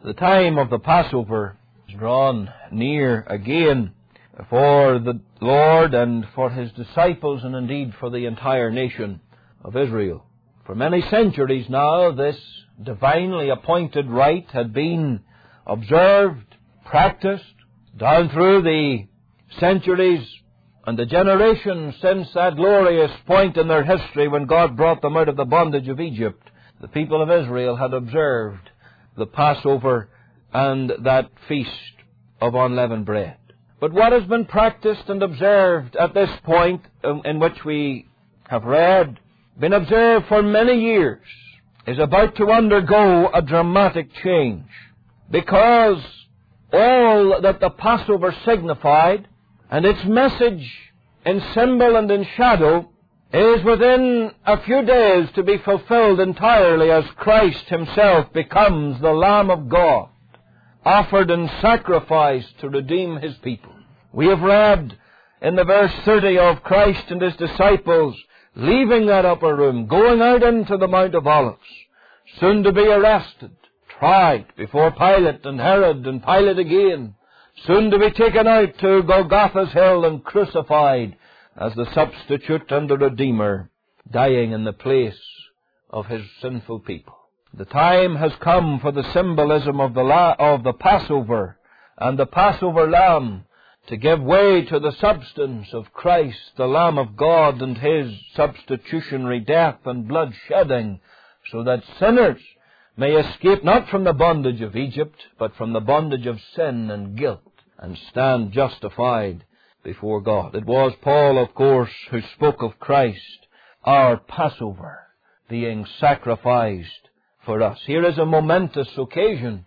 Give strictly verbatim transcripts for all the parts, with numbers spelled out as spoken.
The time of the Passover is drawn near again for the Lord and for His disciples, and indeed for the entire nation of Israel. For many centuries now, this divinely appointed rite had been observed, practiced, down through the centuries and the generations since that glorious point in their history when God brought them out of the bondage of Egypt. The people of Israel had observed the Passover and that feast of unleavened bread. But what has been practiced and observed at this point in, in which we have read, been observed for many years, is about to undergo a dramatic change. Because all that the Passover signified, and its message in symbol and in shadow, is within a few days to be fulfilled entirely as Christ Himself becomes the Lamb of God, offered and sacrificed to redeem His people. We have read in the verse thirty of Christ and His disciples leaving that upper room, going out into the Mount of Olives, soon to be arrested, tried before Pilate and Herod and Pilate again, soon to be taken out to Golgotha's hill and crucified as the substitute and the Redeemer, dying in the place of His sinful people. The time has come for the symbolism of the, la- of the Passover and the Passover Lamb to give way to the substance of Christ, the Lamb of God, and His substitutionary death and blood shedding, so that sinners may escape not from the bondage of Egypt, but from the bondage of sin and guilt, and stand justified before God. It was Paul, of course, who spoke of Christ, our Passover, being sacrificed for us. Here is a momentous occasion.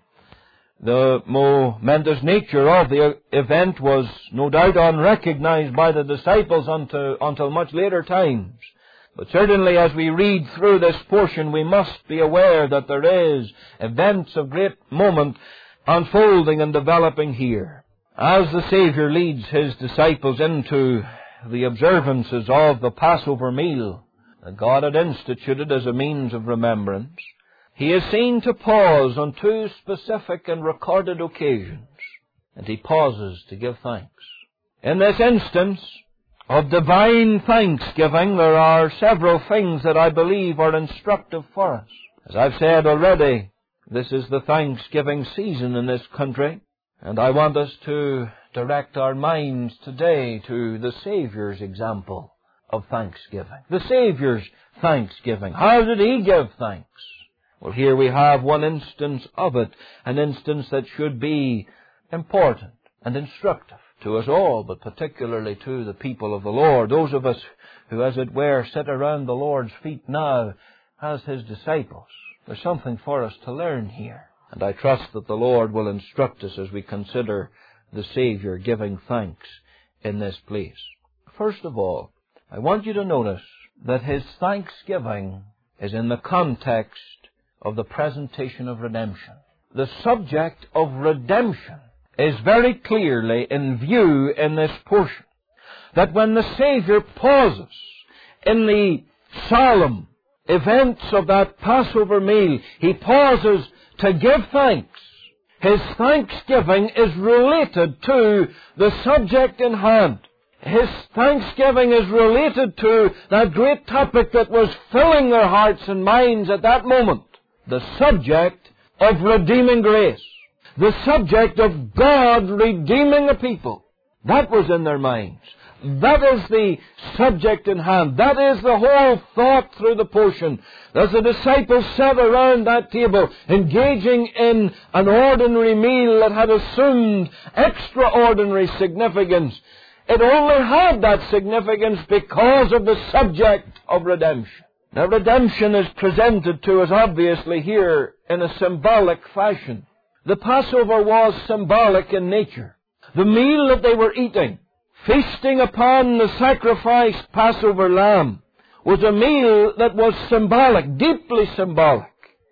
The momentous nature of the event was no doubt unrecognized by the disciples until, until much later times. But certainly as we read through this portion, we must be aware that there is events of great moment unfolding and developing here. As the Savior leads His disciples into the observances of the Passover meal that God had instituted as a means of remembrance, He is seen to pause on two specific and recorded occasions, and He pauses to give thanks. In this instance of divine thanksgiving, there are several things that I believe are instructive for us. As I've said already, this is the Thanksgiving season in this country, and I want us to direct our minds today to the Savior's example of thanksgiving. The Savior's thanksgiving. How did He give thanks? Well, here we have one instance of it, an instance that should be important and instructive to us all, but particularly to the people of the Lord, those of us who, as it were, sit around the Lord's feet now as His disciples. There's something for us to learn here, and I trust that the Lord will instruct us as we consider the Savior giving thanks in this place. First of all, I want you to notice that His thanksgiving is in the context of the presentation of redemption. The subject of redemption is very clearly in view in this portion. That when the Savior pauses in the solemn events of that Passover meal, He pauses to give thanks. His thanksgiving is related to the subject in hand. His thanksgiving is related to that great topic that was filling their hearts and minds at that moment. The subject of redeeming grace. The subject of God redeeming a people. That was in their minds. That is the subject in hand. That is the whole thought through the portion. As the disciples sat around that table, engaging in an ordinary meal that had assumed extraordinary significance, it only had that significance because of the subject of redemption. Now, redemption is presented to us obviously here in a symbolic fashion. The Passover was symbolic in nature. The meal that they were eating, feasting upon the sacrificed Passover lamb, was a meal that was symbolic, deeply symbolic.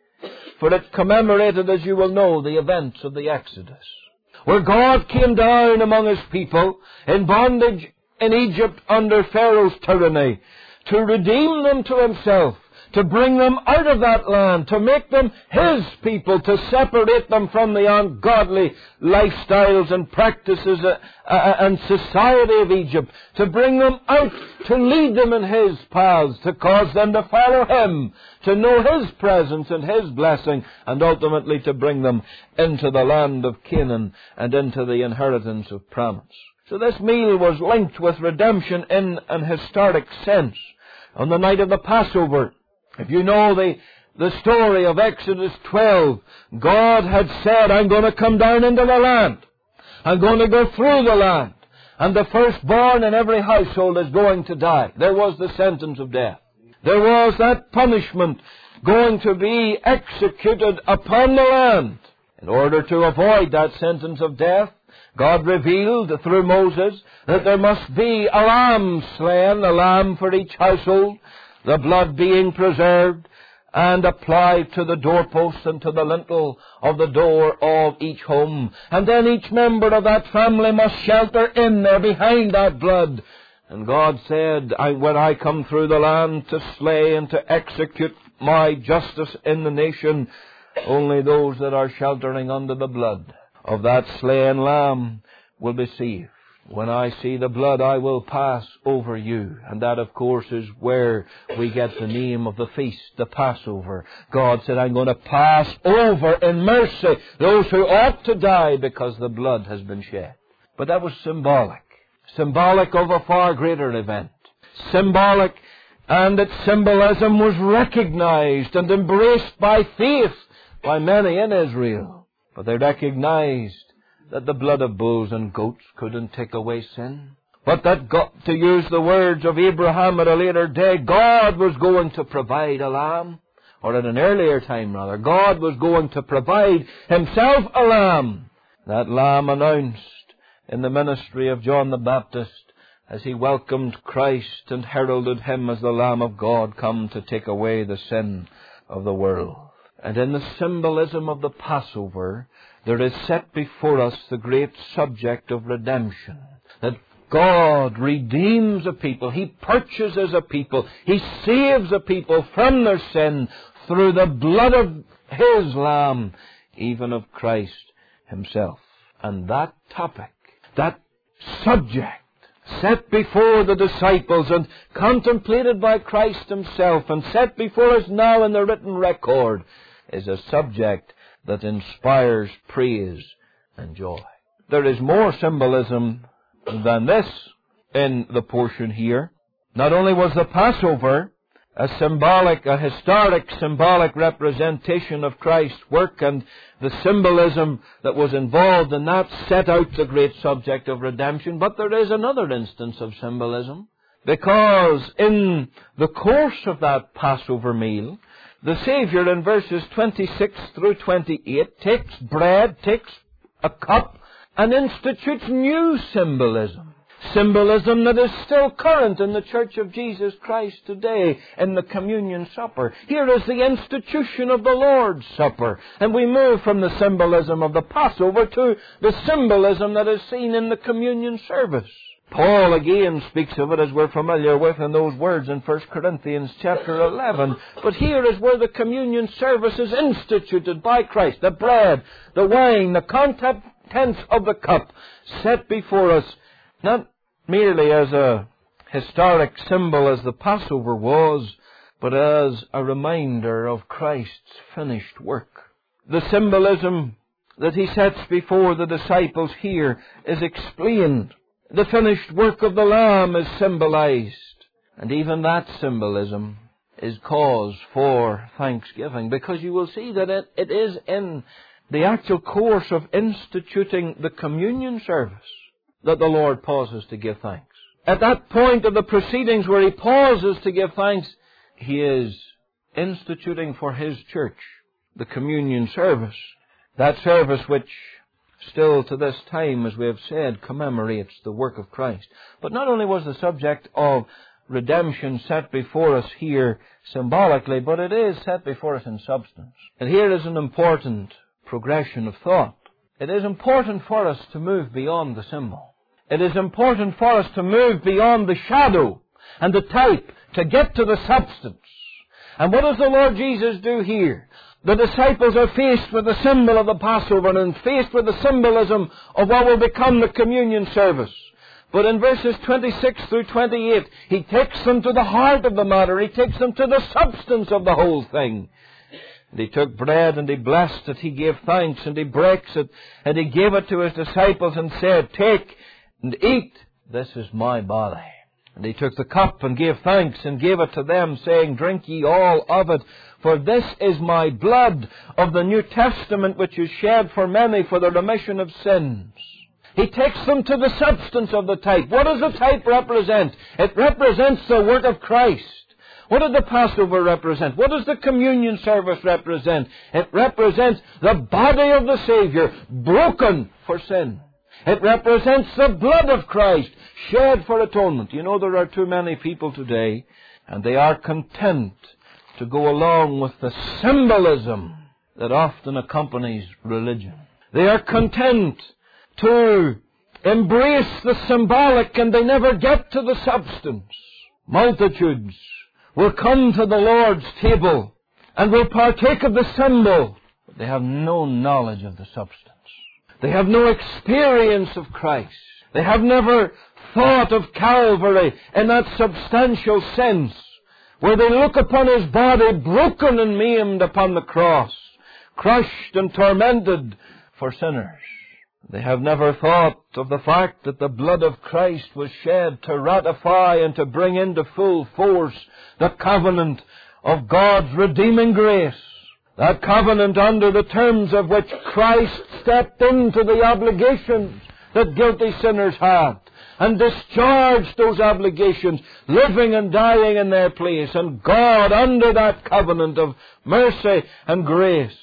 For it commemorated, as you will know, the events of the Exodus, where God came down among His people in bondage in Egypt under Pharaoh's tyranny, to redeem them to Himself, to bring them out of that land, to make them His people, to separate them from the ungodly lifestyles and practices uh, uh, and society of Egypt, to bring them out, to lead them in His paths, to cause them to follow Him, to know His presence and His blessing, and ultimately to bring them into the land of Canaan and into the inheritance of promise. So this meal was linked with redemption in an historic sense. On the night of the Passover, if you know the, the story of Exodus twelve, God had said, I'm going to come down into the land. I'm going to go through the land. And the firstborn in every household is going to die. There was the sentence of death. There was that punishment going to be executed upon the land. In order to avoid that sentence of death, God revealed through Moses that there must be a lamb slain, a lamb for each household, the blood being preserved and applied to the doorpost and to the lintel of the door of each home. And then each member of that family must shelter in there behind that blood. And God said, I, when I come through the land to slay and to execute my justice in the nation, only those that are sheltering under the blood of that slain lamb will be saved. When I see the blood, I will pass over you. And that, of course, is where we get the name of the feast, the Passover. God said, I'm going to pass over in mercy those who ought to die because the blood has been shed. But that was symbolic. Symbolic of a far greater event. Symbolic, and its symbolism was recognized and embraced by faith by many in Israel. But they recognized that the blood of bulls and goats couldn't take away sin. But that, God, to use the words of Abraham at a later day, God was going to provide a lamb. Or at an earlier time, rather, God was going to provide Himself a lamb. That lamb announced in the ministry of John the Baptist as he welcomed Christ and heralded Him as the Lamb of God come to take away the sin of the world. And in the symbolism of the Passover, there is set before us the great subject of redemption. That God redeems a people. He purchases a people. He saves a people from their sin through the blood of His Lamb, even of Christ Himself. And that topic, that subject, set before the disciples and contemplated by Christ Himself and set before us now in the written record, is a subject that inspires praise and joy. There is more symbolism than this in the portion here. Not only was the Passover a symbolic, a historic symbolic representation of Christ's work, and the symbolism that was involved in that set out the great subject of redemption, but there is another instance of symbolism, because in the course of that Passover meal, the Savior in verses twenty-six through twenty-eight takes bread, takes a cup, and institutes new symbolism. Symbolism that is still current in the Church of Jesus Christ today in the Communion Supper. Here is the institution of the Lord's Supper. And we move from the symbolism of the Passover to the symbolism that is seen in the Communion service. Paul again speaks of it, as we're familiar with, in those words in First Corinthians chapter eleven. But here is where the communion service is instituted by Christ. The bread, the wine, the contents of the cup set before us, not merely as a historic symbol as the Passover was, but as a reminder of Christ's finished work. The symbolism that He sets before the disciples here is explained. The finished work of the Lamb is symbolized. And even that symbolism is cause for thanksgiving, because you will see that it, it is in the actual course of instituting the communion service that the Lord pauses to give thanks. At that point of the proceedings where He pauses to give thanks, He is instituting for His church the communion service. That service which still to this time, as we have said, commemorates the work of Christ. But not only was the subject of redemption set before us here symbolically, but it is set before us in substance. And here is an important progression of thought. It is important for us to move beyond the symbol. It is important for us to move beyond the shadow and the type to get to the substance. And what does the Lord Jesus do here? The disciples are faced with the symbol of the Passover and faced with the symbolism of what will become the communion service. But in verses twenty-six through twenty-eight, He takes them to the heart of the matter. He takes them to the substance of the whole thing. And He took bread and He blessed it. He gave thanks and He breaks it. And He gave it to His disciples and said, "Take and eat. This is my body." And He took the cup and gave thanks and gave it to them, saying, "Drink ye all of it. For this is my blood of the New Testament, which is shed for many for the remission of sins." He takes them to the substance of the type. What does the type represent? It represents the work of Christ. What did the Passover represent? What does the communion service represent? It represents the body of the Savior broken for sin. It represents the blood of Christ shed for atonement. You know, there are too many people today, and they are content to go along with the symbolism that often accompanies religion. They are content to embrace the symbolic, and they never get to the substance. Multitudes will come to the Lord's table and will partake of the symbol, but they have no knowledge of the substance. They have no experience of Christ. They have never thought of Calvary in that substantial sense, where they look upon His body broken and maimed upon the cross, crushed and tormented for sinners. They have never thought of the fact that the blood of Christ was shed to ratify and to bring into full force the covenant of God's redeeming grace. That covenant under the terms of which Christ stepped into the obligations that guilty sinners had and discharged those obligations, living and dying in their place. And God, under that covenant of mercy and grace,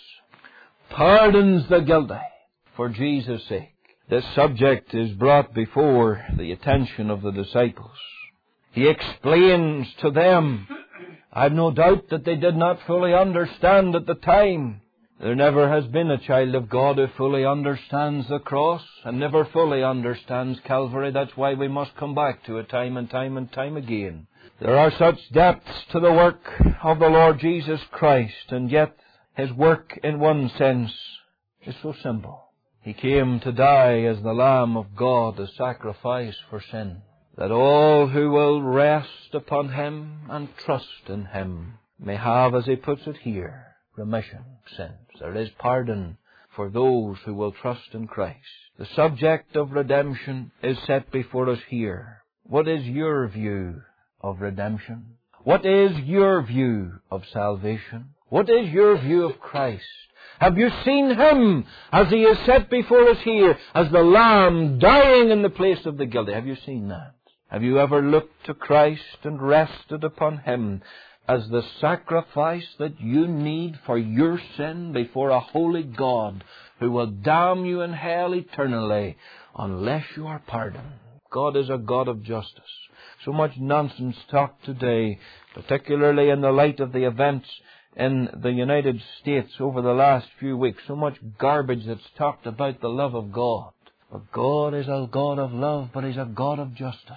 pardons the guilty for Jesus' sake. This subject is brought before the attention of the disciples. He explains to them. I've no doubt that they did not fully understand at the time. There never has been a child of God who fully understands the cross and never fully understands Calvary. That's why we must come back to it time and time and time again. There are such depths to the work of the Lord Jesus Christ, and yet His work in one sense is so simple. He came to die as the Lamb of God, a sacrifice for sin, that all who will rest upon Him and trust in Him may have, as He puts it here, remission of sins. There is pardon for those who will trust in Christ. The subject of redemption is set before us here. What is your view of redemption? What is your view of salvation? What is your view of Christ? Have you seen Him as He is set before us here, as the Lamb dying in the place of the guilty? Have you seen that? Have you ever looked to Christ and rested upon Him as the sacrifice that you need for your sin before a holy God who will damn you in hell eternally unless you are pardoned? God is a God of justice. So much nonsense talked today, particularly in the light of the events in the United States over the last few weeks. So much garbage that's talked about the love of God. But God is a God of love, but He's a God of justice.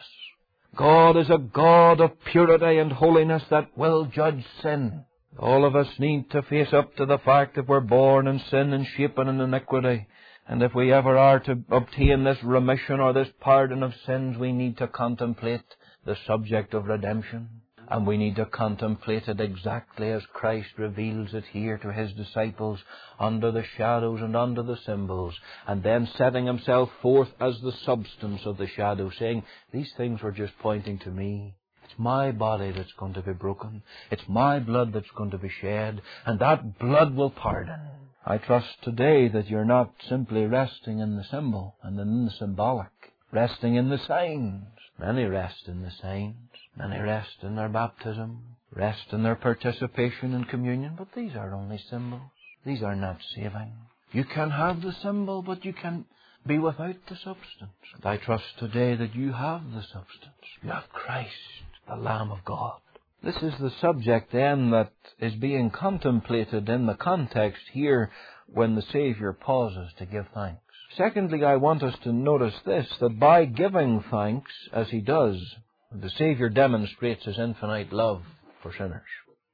God is a God of purity and holiness that will judge sin. All of us need to face up to the fact that we're born in sin and shapen in iniquity. And if we ever are to obtain this remission or this pardon of sins, we need to contemplate the subject of redemption. And we need to contemplate it exactly as Christ reveals it here to His disciples under the shadows and under the symbols, and then setting Himself forth as the substance of the shadow, saying, these things were just pointing to me. It's my body that's going to be broken. It's my blood that's going to be shed, and that blood will pardon. I trust today that you're not simply resting in the symbol and in the symbolic, resting in the signs. Many rest in the signs. Many rest in their baptism, rest in their participation in communion, but these are only symbols. These are not saving. You can have the symbol, but you can be without the substance. And I trust today that you have the substance. You have Christ, the Lamb of God. This is the subject then that is being contemplated in the context here when the Savior pauses to give thanks. Secondly, I want us to notice this, that by giving thanks, as He does, the Savior demonstrates His infinite love for sinners.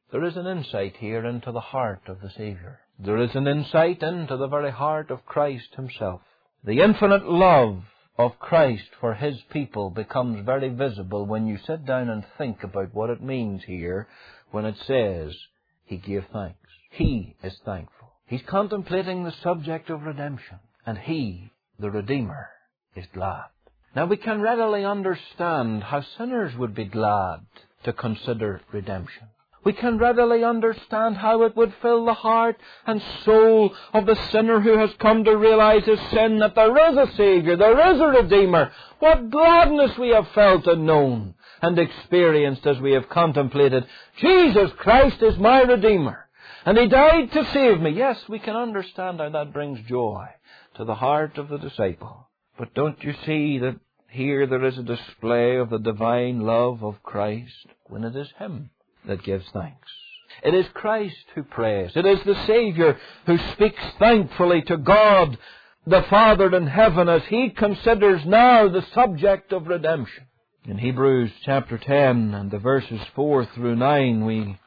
There is an insight here into the heart of the Savior. There is an insight into the very heart of Christ himself. The infinite love of Christ for his people becomes very visible when you sit down and think about what it means here when it says he gave thanks. He is thankful. He's contemplating the subject of redemption, and he, the Redeemer, is glad. Now we can readily understand how sinners would be glad to consider redemption. We can readily understand how it would fill the heart and soul of the sinner who has come to realize his sin, that there is a Savior, there is a Redeemer. What gladness we have felt and known and experienced as we have contemplated, Jesus Christ is my Redeemer, and he died to save me. Yes, we can understand how that brings joy to the heart of the disciple. But don't you see that here there is a display of the divine love of Christ when it is him that gives thanks? It is Christ who prays. It is the Savior who speaks thankfully to God the Father in heaven as he considers now the subject of redemption. In Hebrews chapter ten and the verses four through nine, we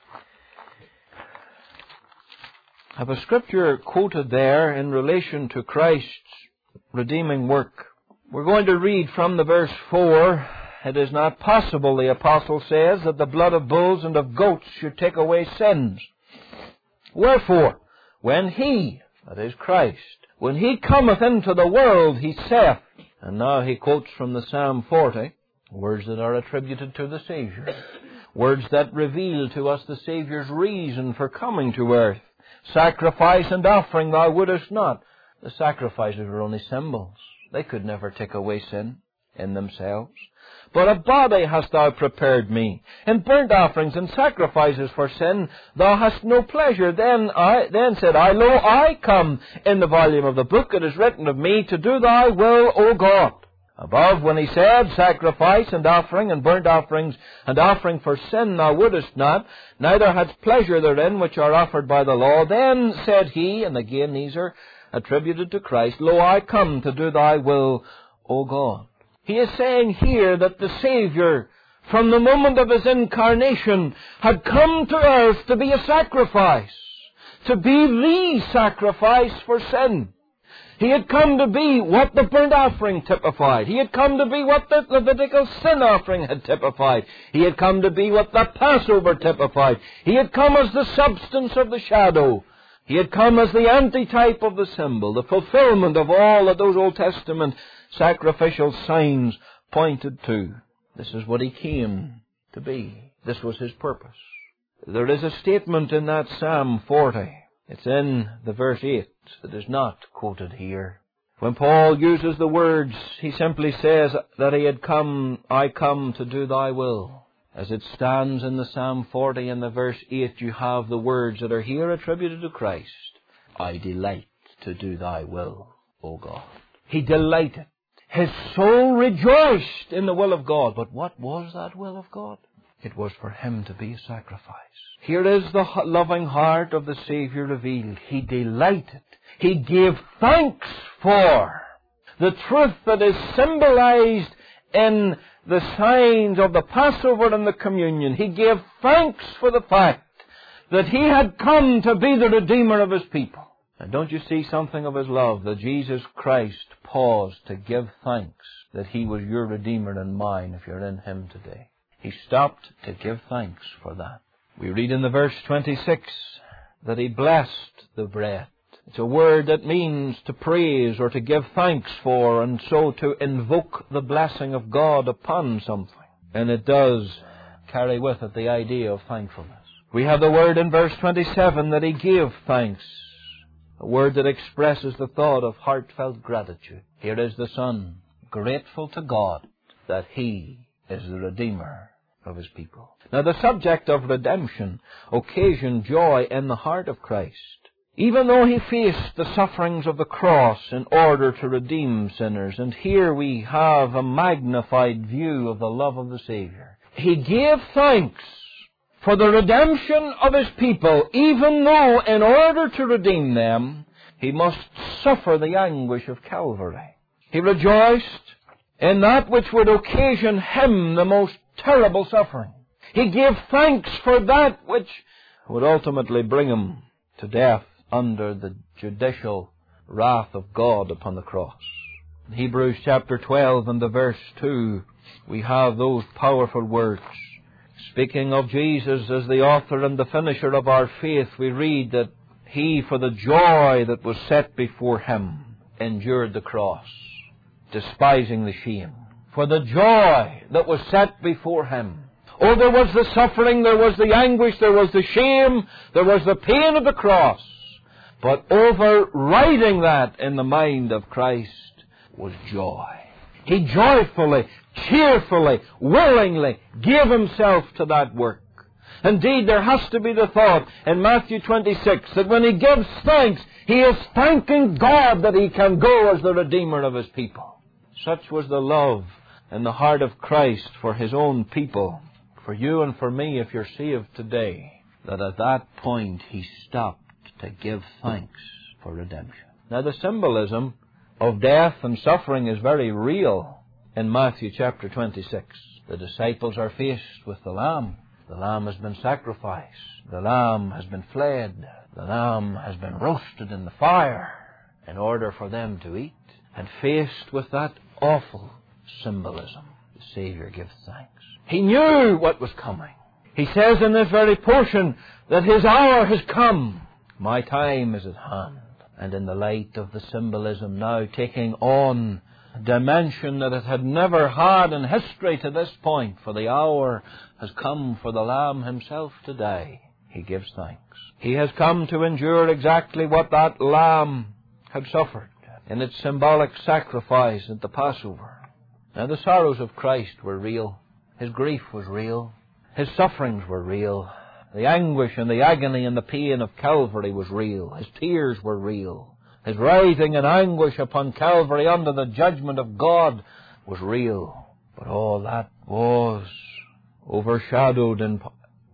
have a scripture quoted there in relation to Christ's redeeming work. We're going to read from the verse four. It is not possible, the apostle says, that the blood of bulls and of goats should take away sins. Wherefore, when he, that is Christ, when he cometh into the world, he saith, and now he quotes from the Psalm forty, words that are attributed to the Savior, words that reveal to us the Saviour's reason for coming to earth. Sacrifice and offering thou wouldest not. The sacrifices were only symbols. They could never take away sin in themselves. But a body hast thou prepared me. In burnt offerings and sacrifices for sin thou hast no pleasure. Then I then said I, Lo, I come. In the volume of the book it is written of me, to do thy will, O God. Above, when he said, Sacrifice and offering and burnt offerings and offering for sin thou wouldest not, neither hadst pleasure therein which are offered by the law. Then said he, and again these are attributed to Christ, Lo, I come to do thy will, O God. He is saying here that the Savior, from the moment of his incarnation, had come to earth to be a sacrifice, to be the sacrifice for sin. He had come to be what the burnt offering typified. He had come to be what the Levitical sin offering had typified. He had come to be what the Passover typified. He had come as the substance of the shadow. He had come as the antitype of the symbol, the fulfillment of all that those Old Testament sacrificial signs pointed to. This is what he came to be. This was his purpose. There is a statement in that Psalm forty. It's in the verse eight. It is not quoted here. When Paul uses the words, he simply says that he had come, I come to do thy will. As it stands in the Psalm forty and the verse eight, you have the words that are here attributed to Christ. I delight to do thy will, O God. He delighted. His soul rejoiced in the will of God. But what was that will of God? It was for him to be a sacrifice. Here is the loving heart of the Savior revealed. He delighted. He gave thanks for the truth that is symbolized in the signs of the Passover and the communion. He gave thanks for the fact that he had come to be the Redeemer of his people. And don't you see something of his love, that Jesus Christ paused to give thanks that he was your Redeemer and mine if you're in him today. He stopped to give thanks for that. We read in the verse twenty-six that he blessed the bread. It's a word that means to praise or to give thanks for, and so to invoke the blessing of God upon something. And it does carry with it the idea of thankfulness. We have the word in verse twenty-seven that he gave thanks, a word that expresses the thought of heartfelt gratitude. Here is the Son, grateful to God that he is the Redeemer of his people. Now, the subject of redemption occasioned joy in the heart of Christ. Even though he faced the sufferings of the cross in order to redeem sinners, and here we have a magnified view of the love of the Savior, he gave thanks for the redemption of his people, even though in order to redeem them, he must suffer the anguish of Calvary. He rejoiced in that which would occasion him the most terrible suffering. He gave thanks for that which would ultimately bring him to death under the judicial wrath of God upon the cross. In Hebrews chapter twelve and the verse two, we have those powerful words. Speaking of Jesus as the author and the finisher of our faith, we read that He, for the joy that was set before Him, endured the cross, despising the shame. For the joy that was set before Him. Oh, there was the suffering, there was the anguish, there was the shame, there was the pain of the cross. But overriding that in the mind of Christ was joy. He joyfully, cheerfully, willingly gave Himself to that work. Indeed, there has to be the thought in Matthew twenty-six that when He gives thanks, He is thanking God that He can go as the Redeemer of His people. Such was the love in the heart of Christ for His own people, for you and for me if you're saved today, that at that point He stopped to give thanks for redemption. Now, the symbolism of death and suffering is very real in Matthew chapter twenty-six. The disciples are faced with the Lamb. The Lamb has been sacrificed. The Lamb has been flayed. The Lamb has been roasted in the fire in order for them to eat. And faced with that awful symbolism, the Savior gives thanks. He knew what was coming. He says in this very portion that His hour has come. My time is at hand. And in the light of the symbolism now taking on a dimension that it had never had in history to this point, for the hour has come for the Lamb Himself to die, He gives thanks. He has come to endure exactly what that Lamb had suffered in its symbolic sacrifice at the Passover. Now, the sorrows of Christ were real. His grief was real. His sufferings were real. The anguish and the agony and the pain of Calvary was real. His tears were real. His writhing in anguish upon Calvary under the judgment of God was real. But all that was overshadowed in,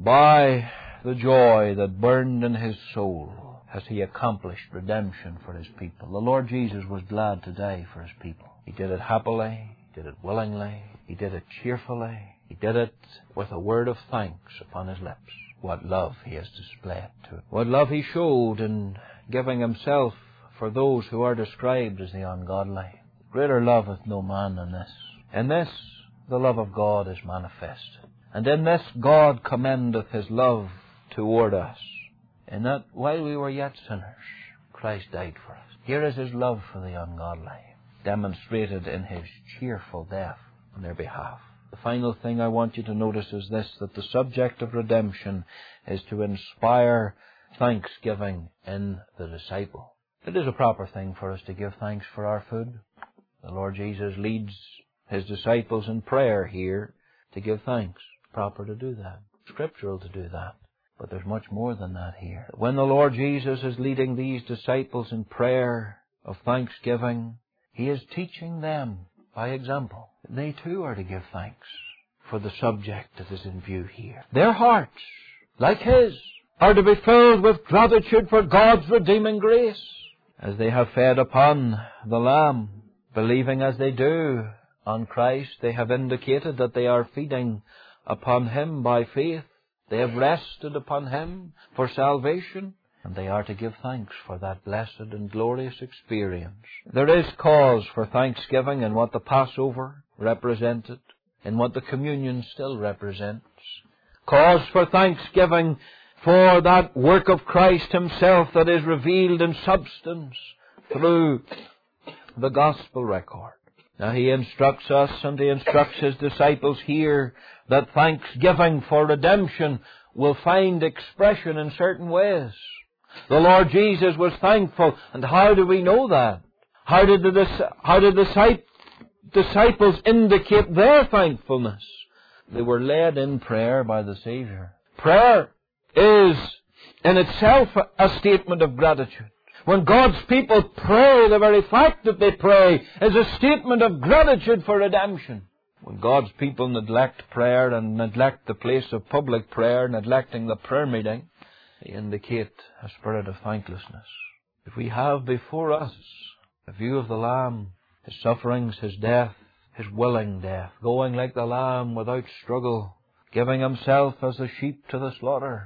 by the joy that burned in His soul as He accomplished redemption for His people. The Lord Jesus was glad to die for His people. He did it happily. He did it willingly. He did it cheerfully. He did it with a word of thanks upon His lips. What love He has displayed to it. What love He showed in giving Himself for those who are described as the ungodly. Greater love hath no man than this. In this the love of God is manifested. And in this God commendeth His love toward us, in that while we were yet sinners, Christ died for us. Here is His love for the ungodly, demonstrated in His cheerful death on their behalf. The final thing I want you to notice is this, that the subject of redemption is to inspire thanksgiving in the disciple. It is a proper thing for us to give thanks for our food. The Lord Jesus leads His disciples in prayer here to give thanks. It's proper to do that. Scriptural to do that. But there's much more than that here. When the Lord Jesus is leading these disciples in prayer of thanksgiving, He is teaching them by example. They too are to give thanks for the subject that is in view here. Their hearts, like His, are to be filled with gratitude for God's redeeming grace. As they have fed upon the Lamb, believing as they do on Christ, they have indicated that they are feeding upon Him by faith. They have rested upon Him for salvation, and they are to give thanks for that blessed and glorious experience. There is cause for thanksgiving in what the Passover represented, in what the communion still represents. Cause for thanksgiving for that work of Christ Himself that is revealed in substance through the gospel record. Now He instructs us and He instructs His disciples here that thanksgiving for redemption will find expression in certain ways. The Lord Jesus was thankful, and how do we know that? How did the, how did the disciples indicate their thankfulness? They were led in prayer by the Savior. Prayer is in itself a statement of gratitude. When God's people pray, the very fact that they pray is a statement of gratitude for redemption. When God's people neglect prayer and neglect the place of public prayer, neglecting the prayer meeting, they indicate a spirit of thanklessness. If we have before us a view of the Lamb, His sufferings, His death, His willing death, going like the Lamb without struggle, giving Himself as a sheep to the slaughter,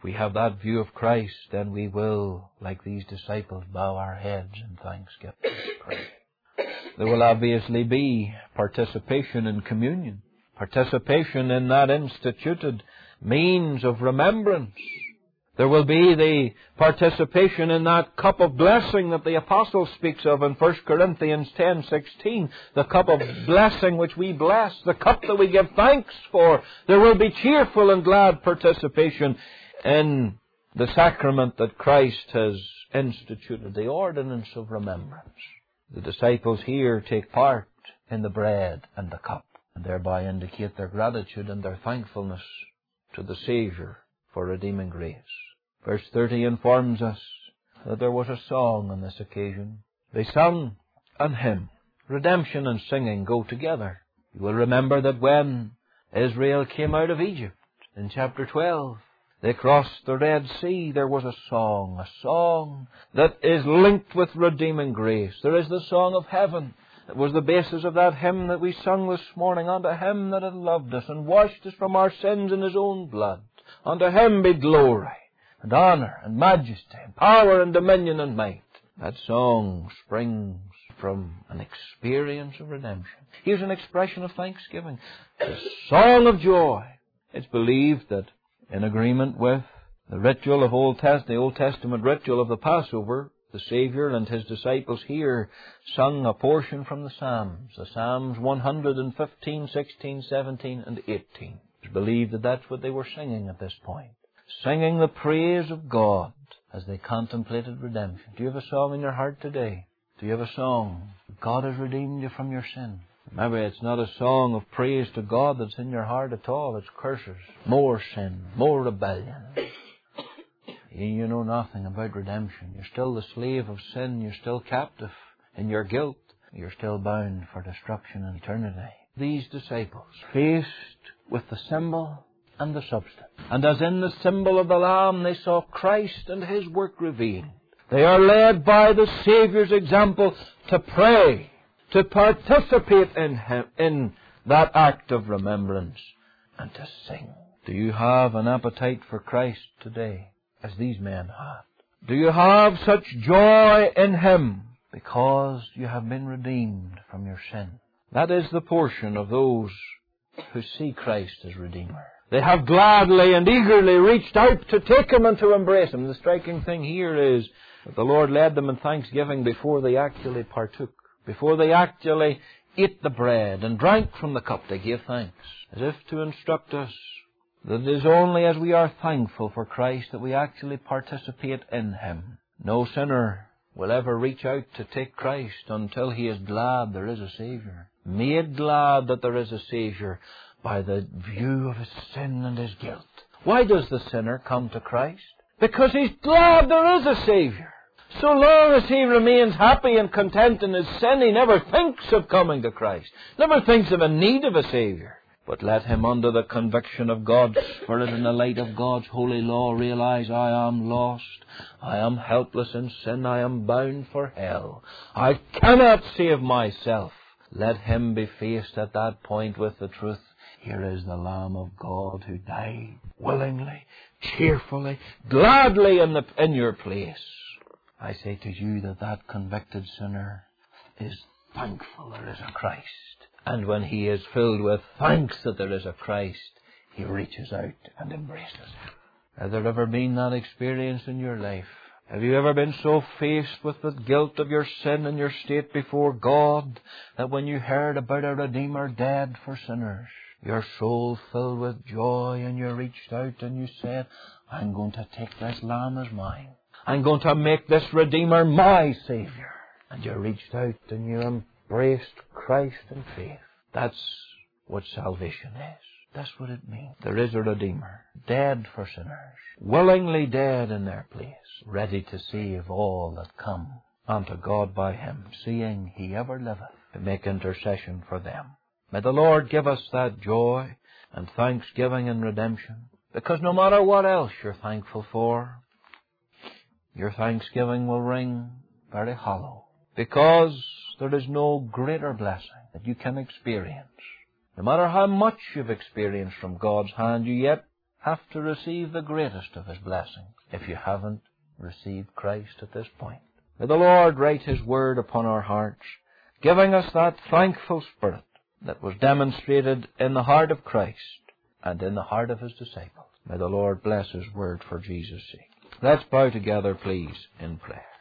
If we have that view of Christ, then we will, like these disciples, bow our heads in thanksgiving to Christ. There will obviously be participation in communion, participation in that instituted means of remembrance. There will be the participation in that cup of blessing that the apostle speaks of in First Corinthians ten sixteen, the cup of blessing which we bless, the cup that we give thanks for. There will be cheerful and glad participation in the sacrament that Christ has instituted, the ordinance of remembrance. The disciples here take part in the bread and the cup, and thereby indicate their gratitude and their thankfulness to the Saviour for redeeming grace. Verse thirty informs us that there was a song on this occasion. They sung an hymn. Redemption and singing go together. You will remember that when Israel came out of Egypt, in chapter twelve, they crossed the Red Sea. There was a song, a song that is linked with redeeming grace. There is the song of heaven. It was the basis of that hymn that we sung this morning. Unto Him that hath loved us and washed us from our sins in His own blood. Unto Him be glory and honour and majesty and power and dominion and might. That song springs from an experience of redemption. Here's an expression of thanksgiving. A song of joy. It's believed that in agreement with the ritual of Old Test, the Old Testament ritual of the Passover, the Saviour and His disciples here sung a portion from the Psalms, the Psalms one hundred fifteen, sixteen, seventeen, and eighteen. It's believed that that's what they were singing at this point, singing the praise of God as they contemplated redemption. Do you have a song in your heart today? Do you have a song? God has redeemed you from your sin. Maybe it's not a song of praise to God that's in your heart at all. It's curses, more sin, more rebellion. You know nothing about redemption. You're still the slave of sin. You're still captive in your guilt. You're still bound for destruction in eternity. These disciples, faced with the symbol and the substance, and as in the symbol of the Lamb they saw Christ and His work revealed, they are led by the Saviour's example to pray, to participate in Him, in that act of remembrance, and to sing. Do you have an appetite for Christ today, as these men had? Do you have such joy in Him because you have been redeemed from your sin? That is the portion of those who see Christ as Redeemer. They have gladly and eagerly reached out to take Him and to embrace Him. The striking thing here is that the Lord led them in thanksgiving before they actually partook. Before they actually ate the bread and drank from the cup, they gave thanks, as if to instruct us that it is only as we are thankful for Christ that we actually participate in Him. No sinner will ever reach out to take Christ until he is glad there is a Saviour, made glad that there is a Saviour by the view of his sin and his guilt. Why does the sinner come to Christ? Because he's glad there is a Saviour. So long as he remains happy and content in his sin, he never thinks of coming to Christ, never thinks of a need of a Saviour. But let him, under the conviction of God's Spirit and the light of God's holy law, realize, I am lost, I am helpless in sin, I am bound for hell, I cannot save myself. Let him be faced at that point with the truth. Here is the Lamb of God who died willingly, cheerfully, gladly in, the, in your place. I say to you that that convicted sinner is thankful there is a Christ. And when he is filled with thanks that there is a Christ, he reaches out and embraces Him. Has there ever been that experience in your life? Have you ever been so faced with the guilt of your sin and your state before God that when you heard about a Redeemer dead for sinners, your soul filled with joy and you reached out and you said, I'm going to take this Lamb as mine. I'm going to make this Redeemer my Saviour. And you reached out and you embraced Christ in faith. That's what salvation is. That's what it means. There is a Redeemer, dead for sinners, willingly dead in their place, ready to save all that come unto God by Him, seeing He ever liveth to make intercession for them. May the Lord give us that joy and thanksgiving and redemption, because no matter what else you're thankful for, your thanksgiving will ring very hollow, because there is no greater blessing that you can experience. No matter how much you've experienced from God's hand, you yet have to receive the greatest of His blessings if you haven't received Christ at this point. May the Lord write His word upon our hearts, giving us that thankful spirit that was demonstrated in the heart of Christ and in the heart of His disciples. May the Lord bless His word for Jesus' sake. Let's bow together, please, in prayer.